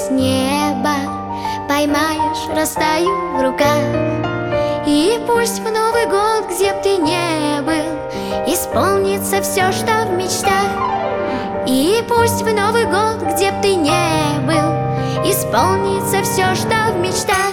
с неба поймаешь, растаю в руках. И пусть в Новый год, где б ты не был, исполнится все, что в мечтах. И пусть в Новый год, где б ты не был, исполнится все, что в мечтах.